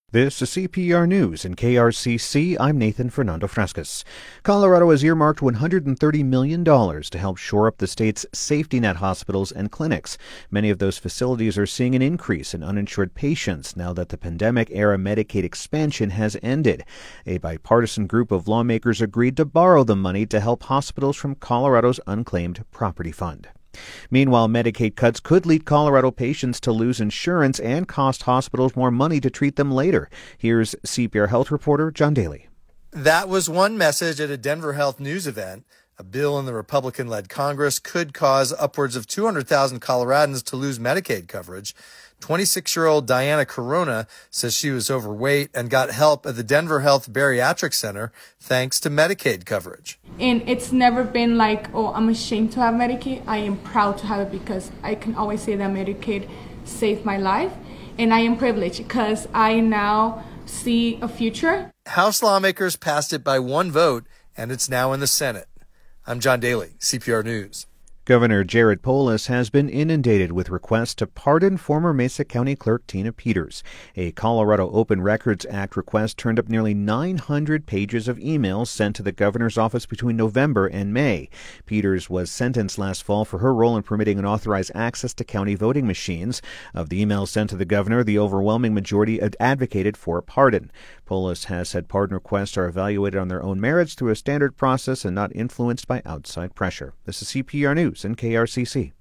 This is CPR News in KRCC. I'm Nathan Fernando Frescas. Colorado has earmarked $130 million to help shore up the state's safety net hospitals and clinics. Many of those facilities are seeing an increase in uninsured patients now that the pandemic-era Medicaid expansion has ended. A bipartisan group of lawmakers agreed to borrow the money to help hospitals from Colorado's unclaimed property fund. Meanwhile, Medicaid cuts could lead Colorado patients to lose insurance and cost hospitals more money to treat them later. Here's CPR Health reporter John Daly. That was one message at a Denver Health News event. A bill in the Republican-led Congress could cause upwards of 200,000 Coloradans to lose Medicaid coverage. 26-year-old Diana Corona says she was overweight and got help at the Denver Health Bariatric Center thanks to Medicaid coverage. And it's never been like, oh, I'm ashamed to have Medicaid. I am proud to have it because I can always say that Medicaid saved my life. And I am privileged because I now see a future. House lawmakers passed it by one vote, and it's now in the Senate. I'm John Daly, CPR News. Governor Jared Polis has been inundated with requests to pardon former Mesa County Clerk Tina Peters. A Colorado Open Records Act request turned up nearly 900 pages of emails sent to the governor's office between November and May. Peters was sentenced last fall for her role in permitting unauthorized access to county voting machines. Of the emails sent to the governor, the overwhelming majority advocated for a pardon. Polis has said pardon requests are evaluated on their own merits through a standard process and not influenced by outside pressure. This is CPR News in KRCC.